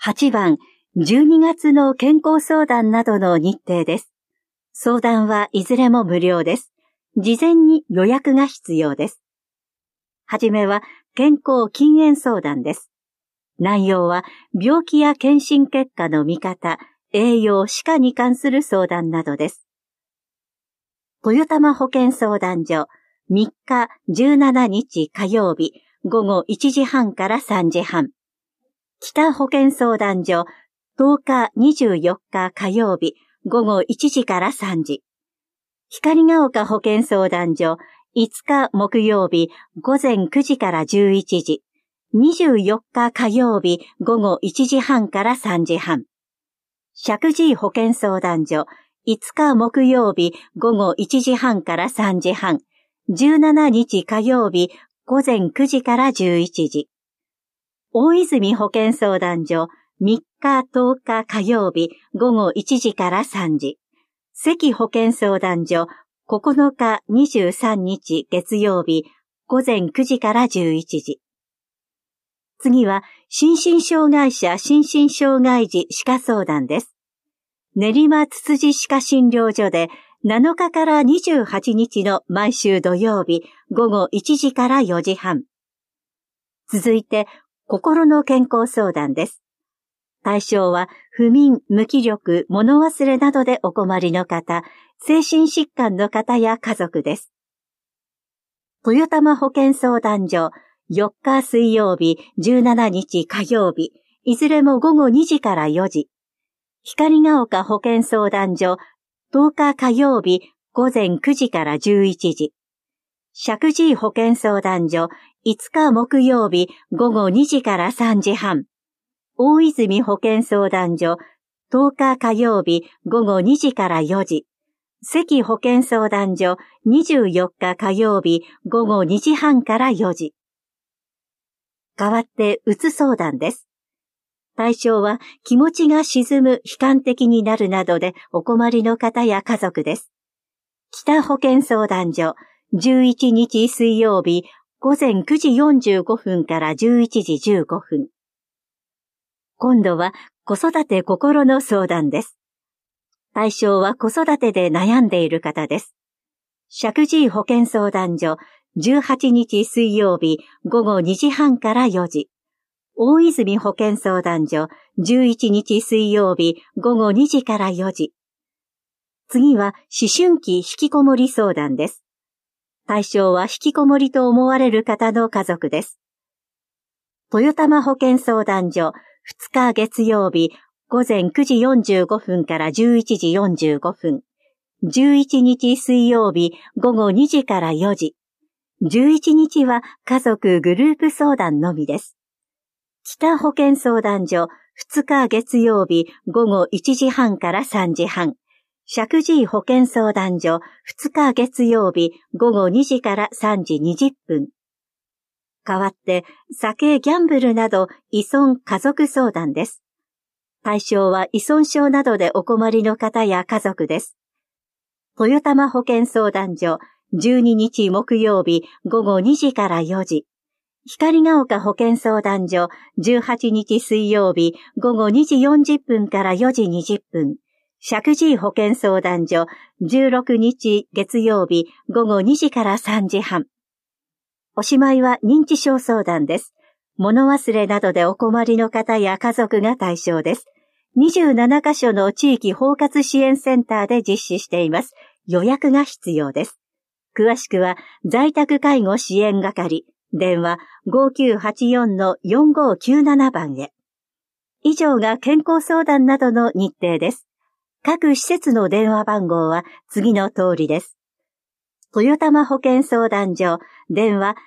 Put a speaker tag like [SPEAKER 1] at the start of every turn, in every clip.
[SPEAKER 1] 8番、12月の健康相談などの日程です。相談はいずれも無料です。事前に予約が必要です。はじめは健康禁煙相談です。内容は病気や検診結果の見方、栄養、歯科に関する相談などです。豊玉保健相談所、3日17日火曜日午後1時半から3時半。北保健相談所、10日24日火曜日午後1時から3時。光が丘保健相談所、5日木曜日午前9時から11時。24日火曜日午後1時半から3時半。石神井保健相談所、5日木曜日午後1時半から3時半。17日火曜日午前9時から11時。大泉保健相談所、3日10日火曜日午後1時から3時。関保健相談所、9日23日月曜日午前9時から11時。次は、心身障害者心身障害児歯科相談です。練馬つつじ歯科診療所で7日から28日の毎週土曜日午後1時から4時半。続いて、心の健康相談です。対象は、不眠、無気力、物忘れなどでお困りの方、精神疾患の方や家族です。豊玉保健相談所、4日水曜日、17日火曜日、いずれも午後2時から4時。光が丘保健相談所、10日火曜日、午前9時から11時。石神井保健相談所、5日木曜日、午後2時から3時半。大泉保健相談所、10日火曜日、午後2時から4時。関保健相談所、24日火曜日、午後2時半から4時。代わって、うつ相談です。対象は、気持ちが沈む、悲観的になるなどでお困りの方や家族です。北保健相談所、11日水曜日、午前9時45分から11時15分。今度は、子育て心の相談です。対象は子育てで悩んでいる方です。石神井保健相談所、18日水曜日午後2時半から4時。大泉保健相談所、11日水曜日午後2時から4時。次は思春期引きこもり相談です。対象は引きこもりと思われる方の家族です。豊玉保健相談所、2日月曜日午前9時45分から11時45分。11日水曜日午後2時から4時。11日は家族グループ相談のみです。北保健相談所2日月曜日午後1時半から3時半。石神井保健相談所2日月曜日午後2時から3時20分。代わって酒、ギャンブルなど依存家族相談です。対象は依存症などでお困りの方や家族です。豊玉保健相談所12日木曜日午後2時から4時。光が丘保健相談所18日水曜日午後2時40分から4時20分。石神井保健相談所16日月曜日午後2時から3時半。おしまいは認知症相談です。物忘れなどでお困りの方や家族が対象です。27カ所の地域包括支援センターで実施しています。予約が必要です。詳しくは在宅介護支援係、電話 5984-4597 番へ。以上が健康相談などの日程です。各施設の電話番号は次の通りです。豊玉保健相談所、電話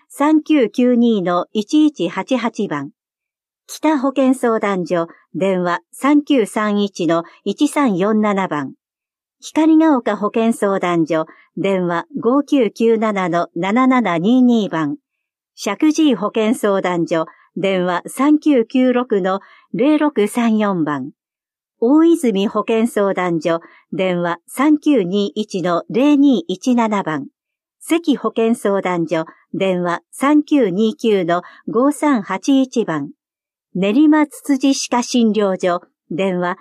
[SPEAKER 1] 3992-1188 番。北保健相談所、電話 3931-1347 番。光が丘保健相談所、電話 5997-7722 番。石神井保健相談所、電話 3996-0634 番。大泉保健相談所、電話 3921-0217 番。関保健相談所、電話 3929-5381 番。 練馬つつじ歯科診療所、電話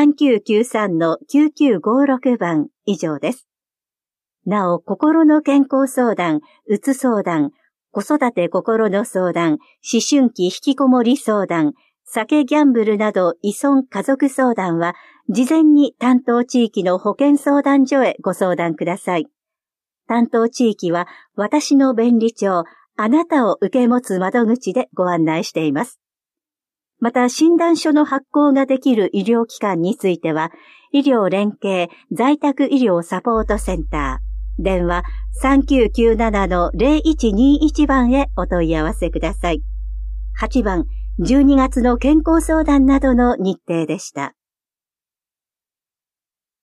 [SPEAKER 1] 3993-9956番以上です。なお、心の健康相談、うつ相談、子育て心の相談、思春期引きこもり相談、酒ギャンブルなど依存家族相談は、事前に担当地域の保健相談所へご相談ください。担当地域は、私の便利帳、あなたを受け持つ窓口でご案内しています。また、診断書の発行ができる医療機関については、医療連携在宅医療サポートセンター、電話3997-0121番へお問い合わせください。8番、12月の健康相談などの日程でした。